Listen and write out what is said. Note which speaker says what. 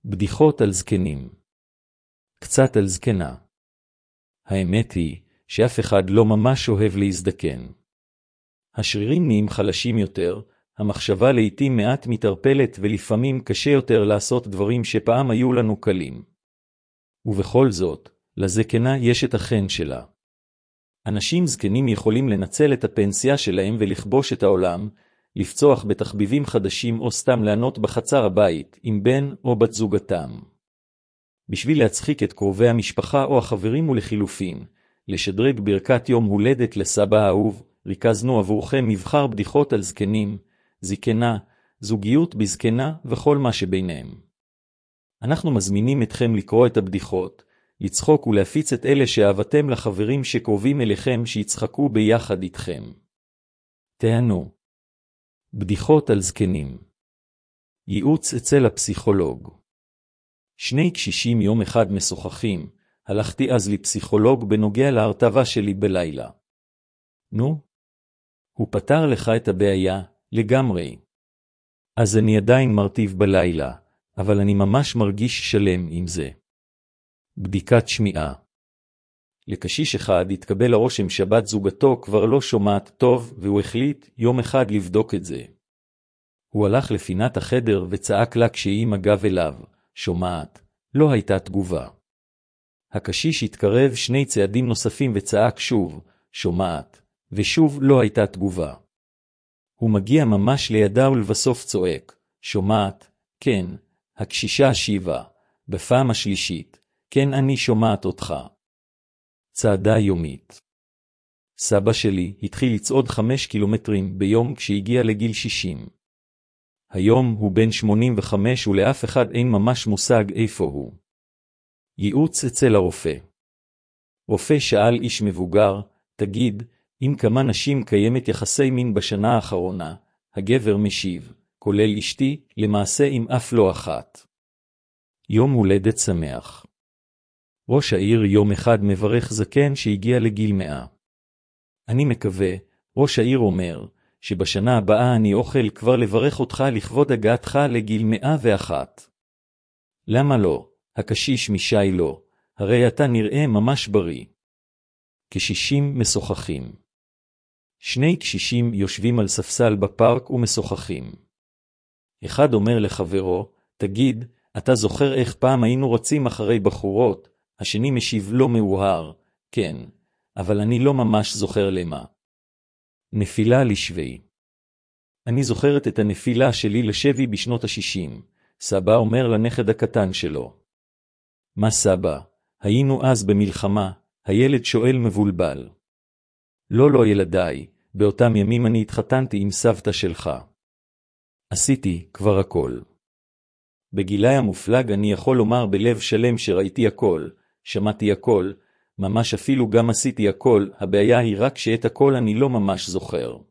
Speaker 1: בדיחות על זקנים. קצת על זקנה. האמת היא שאף אחד לא ממש אוהב להזדקן. השרירים נהיים חלשים יותר, המחשבה לעתים מעט מתערפלת ולפעמים קשה יותר לעשות דברים שפעם היו לנו קלים. ובכל זאת, לזקנה יש את החן שלה. אנשים זקנים יכולים לנצל את הפנסיה שלהם ולכבוש את העולם, לפצוח בתחביבים חדשים או סתם לענות בחצר הבית עם בן או בת זוגתם. בשביל להצחיק את קרובי המשפחה או החברים ולחילופין, לשדרג ברכת יום הולדת לסבא האהוב, ריכזנו עבורכם מבחר בדיחות על זקנים, זקנה, זוגיות בזקנה וכל מה שביניהם. אנחנו מזמינים אתכם לקרוא את הבדיחות, לצחוק ולהפיץ את אלה שאהבתם לחברים שקרובים אליכם שיצחקו ביחד איתכם. תהנו. בדיחות על זקנים. ייעוץ אצל הפסיכולוג. שני קשישים יום אחד משוחחים, הלכתי אז לפסיכולוג בנוגע להרטבה שלי בלילה. נו? הוא פתר לך את הבעיה, לגמרי. אז אני עדיין מרטיב בלילה, אבל אני ממש מרגיש שלם עם זה. בדיקת שמיעה. לקשיש אחד התקבל הרושם שבת זוגתו כבר לא שומעת טוב, והוא החליט יום אחד לבדוק את זה. הוא הלך לפינת החדר וצעק לה כשהיא עם הגב אליו, שומעת, לא הייתה תגובה. הקשיש התקרב 2 צעדים נוספים וצעק שוב, שומעת, ושוב לא הייתה תגובה. הוא מגיע ממש לידה ולבסוף צועק, שומעת, כן, הקשישה השיבה, בפעם השלישית, כן אני שומעת אותך. צעדה יומית. סבא שלי התחיל לצעוד 5 קילומטרים ביום כשהגיע לגיל 60. היום הוא בן 85 ולאף אחד אין ממש מושג איפה הוא. ייעוץ אצל הרופא. רופא שאל איש מבוגר, תגיד, עם כמה נשים קיימת יחסי מין בשנה האחרונה? הגבר משיב, כולל אשתי, למעשה עם אף לא אחת. יום הולדת שמח. ראש העיר יום אחד מברך זקן שהגיע לגיל 100. אני מקווה, ראש העיר אומר, שבשנה הבאה אני אוכל כבר לברך אותך לכבוד הגעתך לגיל 101. למה לא? הקשיש משי לא, הרי אתה נראה ממש בריא. קשישים משוחחים. 2 קשישים יושבים על ספסל בפארק ומשוחחים. אחד אומר לחברו, תגיד, אתה זוכר איך פעם היינו רצים אחרי בחורות? השני משיב לא מאוהר, כן, אבל אני לא ממש זוכר למה. נפילה לשבי. אני זוכרת את הנפילה שלי לשבי בשנות ה-60. סבא אומר לנכד הקטן שלו. מה סבא? היינו אז במלחמה, הילד שואל מבולבל. לא ילדיי, באותם ימים אני התחתנתי עם סבתא שלך. עשיתי כבר הכל. בגילי המופלג אני יכול לומר בלב שלם שראיתי הכל, שמעתי הכל, ממש אפילו גם עשיתי הכל, הבעיה היא רק שאת הכל אני לא ממש זוכר.